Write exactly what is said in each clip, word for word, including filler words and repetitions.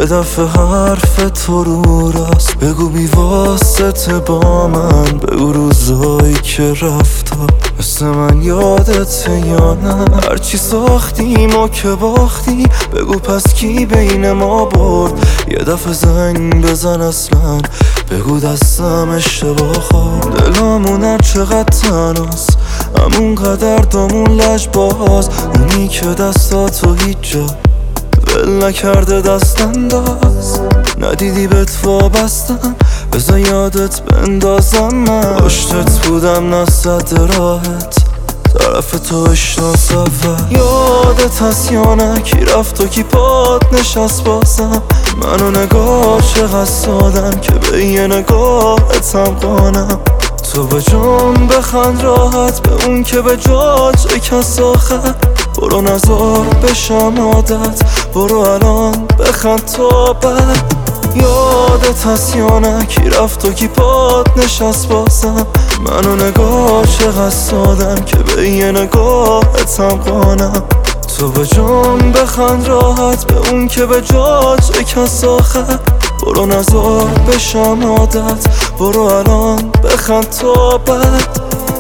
یه دفعه حرف تو رو راست بگو بی واسطه با من، بگو روزایی که رفتا مثل من یادته یا نه. هرچی ساختیم و که باختی بگو پس کی بین ما برد. یه دفعه زنگ بزن اصلا بگو دستم اشتباه خورد. دلامون هر چقدر تناست همون قدر دامون لج باز، اونی که دستاتو هیچ جا ول نکرده دست انداز. ندیدی بهت وابستم بذار یادت بندازم من پشتت بودم نصد راحت طرف تو اشناس اول. یادت هست یا نه کی رفت و کی پات نشست بازم. منو نگاه چقدر سادم که به یه نگاهت هم قانم. تو به جام بخند راحت به اون که به جا چه کس آخر. برو نزار بشم عادت برو الان بخند تا بعد. یادت هست یا نه کی رفت و کی پات نشست بازم. منو نگاه چقدر سادم که به یه نگاهت هم قانم. تو به جام بخند راحت به اون که به جا چه کس آخر. برو نزار بشم عادت برو الان بخند تا بعد.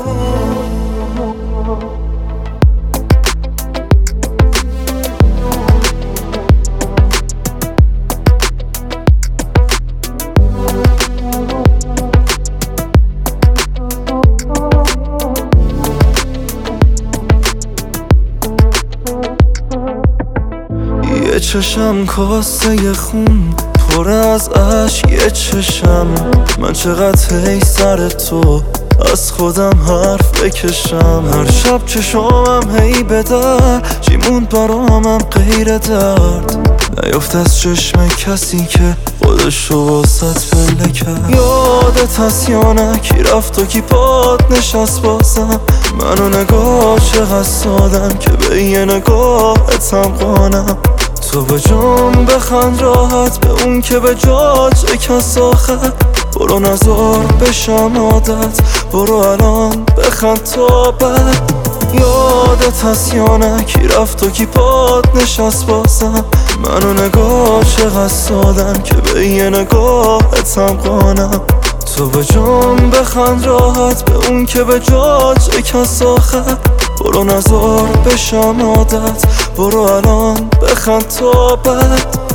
یه چشم کاسه خون پر از عشق، یه چشم من چقدر هی سر تو از خودم حرف بکشم. هر شب چشامم هی به در چی موند برامم غیر درد. نیفت از چشم کسی که خودشو واسط پله کرد. یادت هست یا نه کی رفت و کی پات نشست بازم. منو نگاه چقدر سادم که به یه نگاهت هم قانم. تو به جام بخند راحت به اون که به جا چه کس آخر. برو نزار بشم عادت برو الان بخند تا بعد. یادت هست یا نه کی رفت و کی پات نشست بازم. منو نگاه چقدر سادم که به یه نگاهت هم قانم. تو به جام بخند راحت به اون که به جا چه کس آخر. برو نزار بشم عادت برو الان بخند تا بعد.